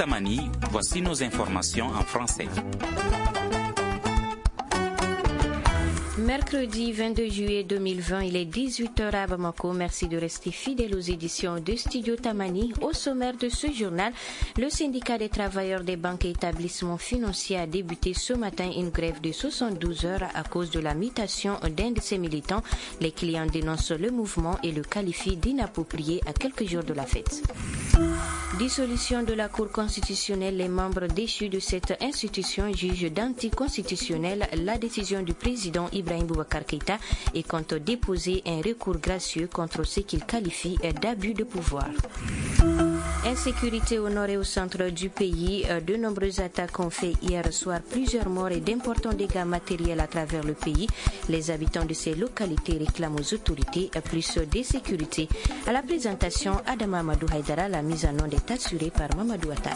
Tamani, voici nos informations en français. Mercredi 22 juillet 2020, il est 18h à Bamako. Merci de rester fidèle aux éditions de Studio Tamani. Au sommaire de ce journal, le syndicat des travailleurs des banques et établissements financiers a débuté ce matin une grève de 72 heures à cause de la mutation d'un de ses militants. Les clients dénoncent le mouvement et le qualifient d'inapproprié à quelques jours de la fête. Dissolution de la Cour constitutionnelle, les membres déchus de cette institution jugent d'anticonstitutionnel la décision du président Ibrahim Boubacar Keïta et comptent déposer un recours gracieux contre ce qu'ils qualifient d'abus de pouvoir. Insécurité au nord et au centre du pays. De nombreuses attaques ont fait hier soir plusieurs morts et d'importants dégâts matériels à travers le pays. Les habitants de ces localités réclament aux autorités plus de sécurité. À la présentation, Adama Amadou Haïdara, la mise en onde est assurée par Mamadou Ouattara.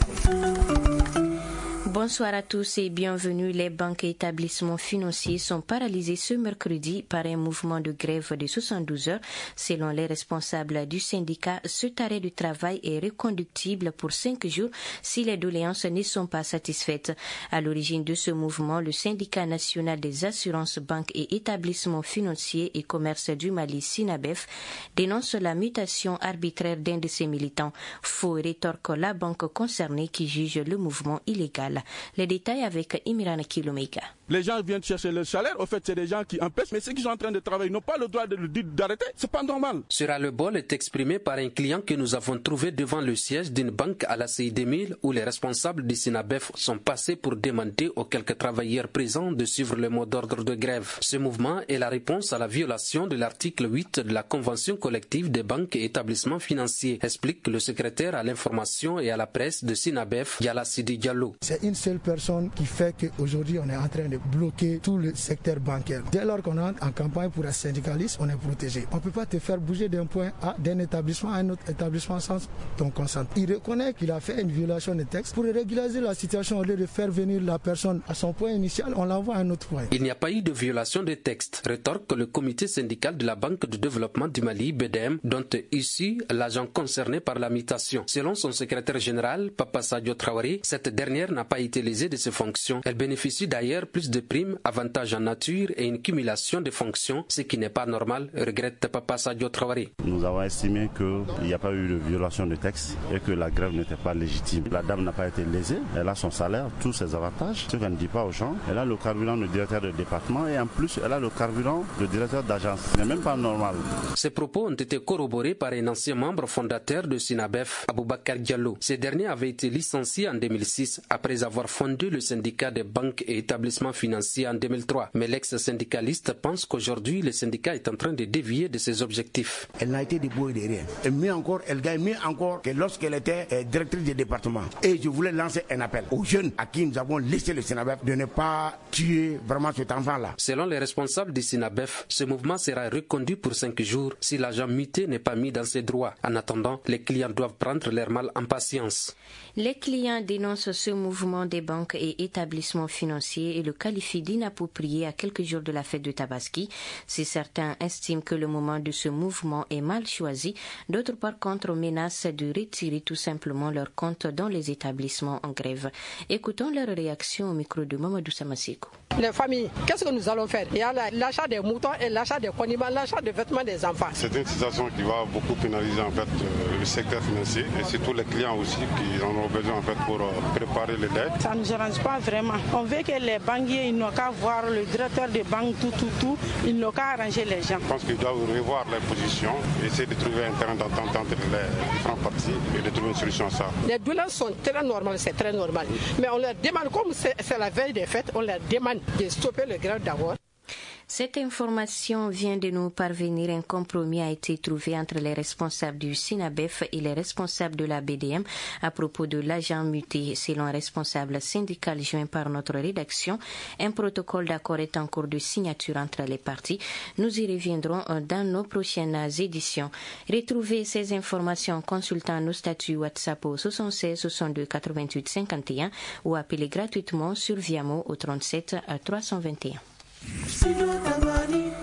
Bonsoir à tous et bienvenue. Les banques et établissements financiers sont paralysés ce mercredi par un mouvement de grève de 72 heures. Selon les responsables du syndicat, cet arrêt du travail est reconductible pour 5 jours si les doléances ne sont pas satisfaites. À l'origine de ce mouvement, le syndicat national des assurances, banques et établissements financiers et commerce du Mali, SINABEF, dénonce la mutation arbitraire d'un de ses militants. Faux rétorque la banque concernée qui juge le mouvement illégal. Les détails avec Imran Kilomega. Les gens viennent chercher leur salaire. Au fait, c'est des gens qui empêchent, mais ceux qui sont en train de travailler n'ont pas le droit de le dire d'arrêter. C'est pas normal. Ce ras-le-bol est exprimé par un client que nous avons trouvé devant le siège d'une banque à la CI 2000 où les responsables du SINABEF sont passés pour demander aux quelques travailleurs présents de suivre le mot d'ordre de grève. Ce mouvement est la réponse à la violation de l'article 8 de la Convention collective des banques et établissements financiers, explique le secrétaire à l'information et à la presse de SINABEF, Yala Sidi Diallo. C'est une seule personne qui fait qu'aujourd'hui on est en train de bloquer tout le secteur bancaire. Dès lors qu'on entre en campagne pour un syndicaliste, on est protégé. On ne peut pas te faire bouger d'un point A, d'un établissement à un autre établissement sans ton consentement. Il reconnaît qu'il a fait une violation de texte. Pour régulariser la situation, au lieu de faire venir la personne à son point initial, on l'envoie à un autre point. Il n'y a pas eu de violation de texte, rétorque le comité syndical de la Banque de développement du Mali, BDM, dont est issu l'agent concerné par la mutation. Selon son secrétaire général, Papa Sadio Traoré, cette dernière n'a pas été lésée de ses fonctions. Elle bénéficie d'ailleurs plus de primes, avantages en nature et une cumulation de fonctions, ce qui n'est pas normal, regrette Papa Sadio Traoré. Nous avons estimé qu'il n'y a pas eu de violation de texte et que la grève n'était pas légitime. La dame n'a pas été lésée, elle a son salaire, tous ses avantages, ce qu'elle ne dit pas aux gens. Elle a le carburant du directeur de département et en plus elle a le carburant du directeur d'agence. Ce n'est même pas normal. Ces propos ont été corroborés par un ancien membre fondateur de SINABEF, Aboubakar Diallo. Ce dernier avait été licencié en 2006 après avoir fondé le syndicat des banques et établissements financiers en 2003. Mais l'ex-syndicaliste pense qu'aujourd'hui, le syndicat est en train de dévier de ses objectifs. Elle n'a été débrouillée de rien. Et mieux encore, elle gagne mieux encore que lorsqu'elle était directrice du département. Et je voulais lancer un appel aux jeunes à qui nous avons laissé le SINABEF de ne pas tuer vraiment cet enfant-là. Selon les responsables du SINABEF, ce mouvement sera reconduit pour 5 jours si l'agent muté n'est pas mis dans ses droits. En attendant, les clients doivent prendre leur mal en patience. Les clients dénoncent ce mouvement des banques et établissements financiers et le qualifient d'inapproprié à quelques jours de la fête de Tabaski. Si certains estiment que le moment de ce mouvement est mal choisi, d'autres par contre menacent de retirer tout simplement leur compte dans les établissements en grève. Écoutons leur réaction au micro de Mamadou Samassiko. Les familles, qu'est-ce que nous allons faire? Il y a l'achat des moutons et l'achat des condiments, l'achat des vêtements des enfants. C'est une situation qui va beaucoup pénaliser en fait le secteur financier et surtout les clients aussi qui en ont besoin en fait pour préparer les dettes. Ça ne nous arrange pas vraiment. On veut que les banquiers, ils n'ont qu'à voir le directeur de banque, tout, ils n'ont qu'à arranger les gens. Je pense qu'ils doivent revoir les positions, essayer de trouver un terrain d'entente entre les différentes parties et de trouver une solution à ça. Les douleurs sont très normales, c'est très normal. Mais on leur demande, comme c'est la veille des fêtes, on leur demande de stopper le grève d'abord. Cette information vient de nous parvenir. Un compromis a été trouvé entre les responsables du SINABEF et les responsables de la BDM à propos de l'agent muté. Selon un responsable syndical joint par notre rédaction, un protocole d'accord est en cours de signature entre les parties. Nous y reviendrons dans nos prochaines éditions. Retrouvez ces informations en consultant nos statuts WhatsApp au 76 62 88 51 ou appelez gratuitement sur Viamo au 37 321.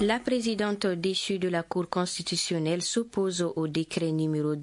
La présidente déchue de la Cour constitutionnelle s'oppose au décret numéro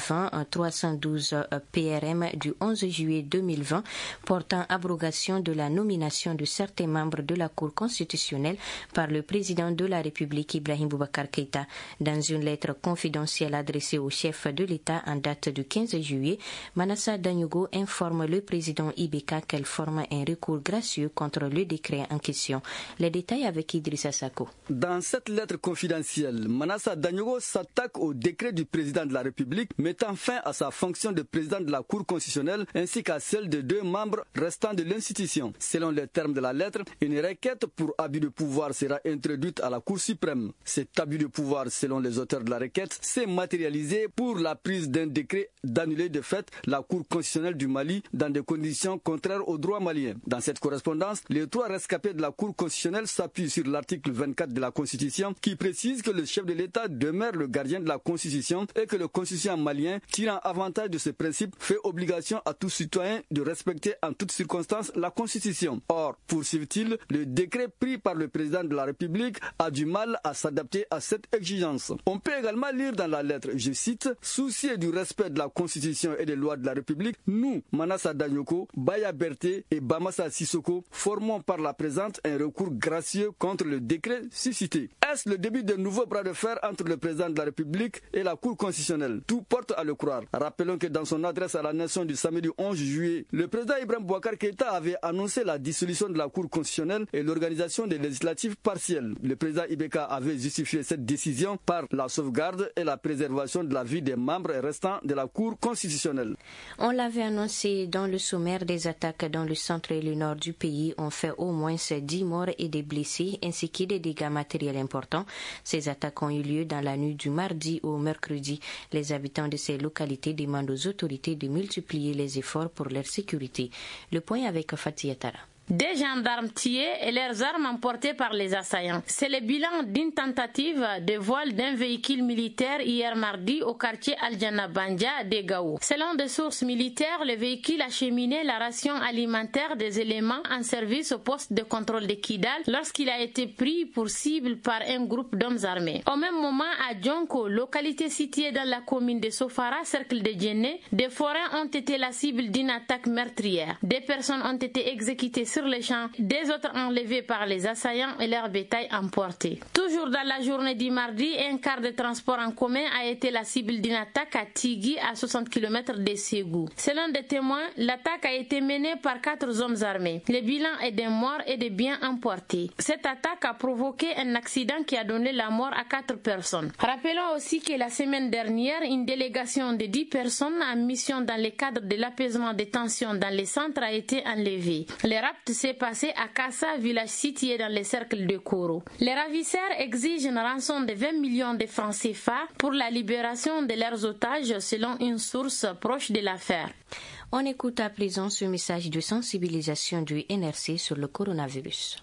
2020-312 PRM du 11 juillet 2020 portant abrogation de la nomination de certains membres de la Cour constitutionnelle par le président de la République Ibrahim Boubacar Keïta. Dans une lettre confidentielle adressée au chef de l'État en date du 15 juillet, Manassa Danyugo informe le président Ibeka qu'elle forme un recours gracieux contre le décret en question. Les détails avec Idrissa Sako. Dans cette lettre confidentielle, Manassa Danyugo s'attaque au décret du président de la République mettant fin à sa fonction de président de la Cour constitutionnelle ainsi qu'à celle de 2 membres restants de l'institution. Selon les termes de la lettre, une requête pour abus de pouvoir sera introduite à la Cour suprême. Cet abus de pouvoir, selon les auteurs de la requête, s'est matérialisé pour la prise d'un décret d'annuler de fait la Cour constitutionnelle du Mali dans des conditions contraires au droit malien. Dans cette correspondance, les 3 rescapés de la Cour constitutionnelle s'appuient sur l'article 24 de la Constitution qui précise que le chef de l'État demeure le gardien de la Constitution et que le constituant malien, tirant avantage de ce principe, fait obligation à tout citoyen de respecter en toutes circonstances la Constitution. Or, poursuivent-ils, le décret pris par le président de la République a du mal à s'adapter à cette exigence. On peut également lire dans la lettre, je cite, « Soucieux du respect de la Constitution et des lois de la République, nous, Manassa Danyoko, Baya Berté et Bamassa Sissoko, formons par la présente un recours gracieux contre le décret suscité. » Est-ce le début d'un nouveau bras de fer entre le président de la République et la Cour constitutionnelle? Tout porte à le croire. Rappelons que dans son adresse à la nation du samedi 11 juillet, le président Ibrahim Boubacar Keïta avait annoncé la dissolution de la Cour constitutionnelle et l'organisation des législatives partielles. Le président Ibeka avait justifié cette décision par la sauvegarde et la préservation de la vie des membres restants de la Cour constitutionnelle. On l'avait annoncé dans le sommaire, des attaques dans le centre et le nord du pays ont fait au moins 10 morts et des blessés ainsi que des dégâts matériels importants. Ces attaques ont eu lieu dans la nuit du mardi au mercredi. Les habitants de ces localités demandent aux autorités de multiplier les efforts pour leur sécurité. Le point avec Fatih Atara. Des gendarmes tués et leurs armes emportées par les assaillants. C'est le bilan d'une tentative de vol d'un véhicule militaire hier mardi au quartier Al-Jana Bandia de Gao. Selon des sources militaires, le véhicule acheminait la ration alimentaire des éléments en service au poste de contrôle de Kidal lorsqu'il a été pris pour cible par un groupe d'hommes armés. Au même moment, à Djonko, localité située dans la commune de Sofara, cercle de Djenné, des forains ont été la cible d'une attaque meurtrière. Des personnes ont été exécutées sur les champs, des autres enlevés par les assaillants et leur bétail emporté. Toujours dans la journée du mardi, un car de transport en commun a été la cible d'une attaque à Tigui, à 60 km de Ségou. Selon des témoins, l'attaque a été menée par 4 hommes armés. Le bilan est d'un mort et des biens emportés. Cette attaque a provoqué un accident qui a donné la mort à 4 personnes. Rappelons aussi que la semaine dernière, une délégation de 10 personnes en mission dans le cadre de l'apaisement des tensions dans les centres a été enlevée. Les raptes s'est passé à Kassa, village situé dans le cercle de Koro. Les ravisseurs exigent une rançon de 20 millions de francs CFA pour la libération de leurs otages selon une source proche de l'affaire. On écoute à présent ce message de sensibilisation du NRC sur le coronavirus.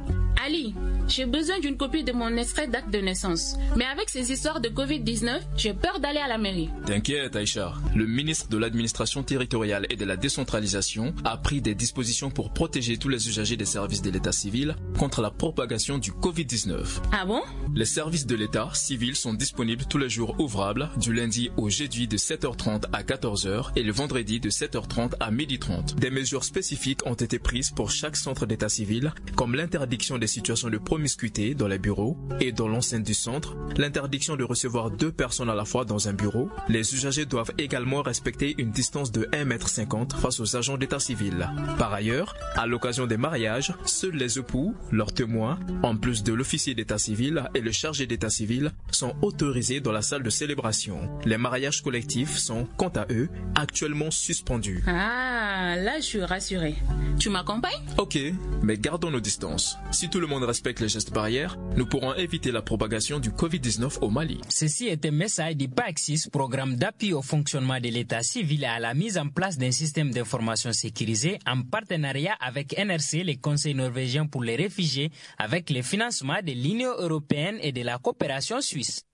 Ali, j'ai besoin d'une copie de mon extrait d'acte de naissance. Mais avec ces histoires de Covid-19, j'ai peur d'aller à la mairie. T'inquiète, Aïcha. Le ministre de l'administration territoriale et de la décentralisation a pris des dispositions pour protéger tous les usagers des services de l'état civil contre la propagation du Covid-19. Ah bon? Les services de l'état civil sont disponibles tous les jours ouvrables, du lundi au jeudi de 7h30 à 14h et le vendredi de 7h30 à 12h30. Des mesures spécifiques ont été prises pour chaque centre d'état civil, comme l'interdiction des situations de promiscuité dans les bureaux et dans l'enceinte du centre, l'interdiction de recevoir 2 personnes à la fois dans un bureau. Les usagers doivent également respecter une distance de 1,50 m face aux agents d'état civil. Par ailleurs, à l'occasion des mariages, seuls les époux, leurs témoins, en plus de l'officier d'état civil et le chargé d'état civil, sont autorisés dans la salle de célébration. Les mariages collectifs sont, quant à eux, actuellement suspendus. Ah, là je suis rassuré. Tu m'accompagnes? Ok, mais gardons nos distances. Si tout le monde respecte les gestes barrières, nous pourrons éviter la propagation du Covid-19 au Mali. Ceci est un message du PAXIS, programme d'appui au fonctionnement de l'état civil et à la mise en place d'un système d'information sécurisé en partenariat avec NRC, le Conseil norvégien pour les réfugiés, avec le financement de l'Union européenne et de la coopération suisse.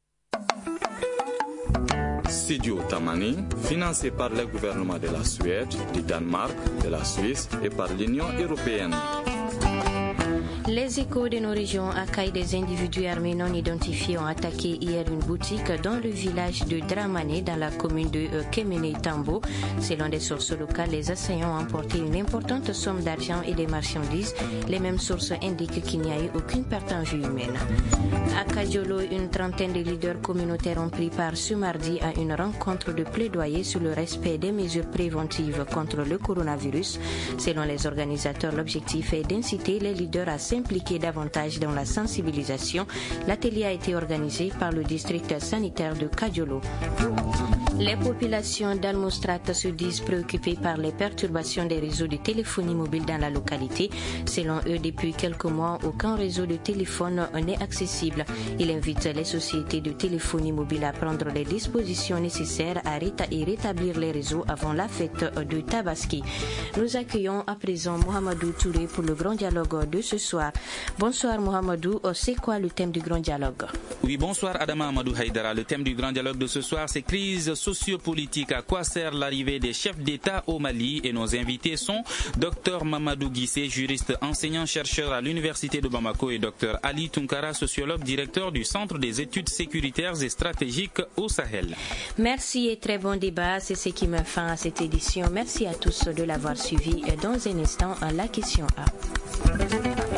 Studio Tamani, financé par le gouvernement de la Suède, du Danemark, de la Suisse et par l'Union européenne. Les échos de nos régions accueillent des individus armés non identifiés ont attaqué hier une boutique dans le village de Dramane dans la commune de Kemene-Tambo. Selon des sources locales, les assaillants ont emporté une importante somme d'argent et des marchandises. Les mêmes sources indiquent qu'il n'y a eu aucune perte en vie humaine. À Kadiolo, une trentaine de leaders communautaires ont pris part ce mardi à une rencontre de plaidoyer sur le respect des mesures préventives contre le coronavirus. Selon les organisateurs, l'objectif est d'inciter les leaders à s'impliquer davantage dans la sensibilisation. L'atelier a été organisé par le district sanitaire de Kadiolo. Les populations d'Almostrat se disent préoccupées par les perturbations des réseaux de téléphonie mobile dans la localité. Selon eux, depuis quelques mois, aucun réseau de téléphone n'est accessible. Ils invitent les sociétés de téléphonie mobile à prendre les dispositions nécessaires à rétablir les réseaux avant la fête de Tabaski. Nous accueillons à présent Mohamedou Touré pour le grand dialogue de ce soir. Bonsoir Mohamedou, c'est quoi le thème du grand dialogue? Oui, bonsoir Adama Amadou Haïdara. Le thème du grand dialogue de ce soir, c'est crise sociopolitique. À quoi sert l'arrivée des chefs d'État au Mali? Et nos invités sont Dr Mamadou Guissé, juriste enseignant-chercheur à l'Université de Bamako, et Dr Ali Tunkara, sociologue, directeur du Centre des études sécuritaires et stratégiques au Sahel. Merci et très bon débat. C'est ce qui met fin à cette édition. Merci à tous de l'avoir suivi. Dans un instant, la question A.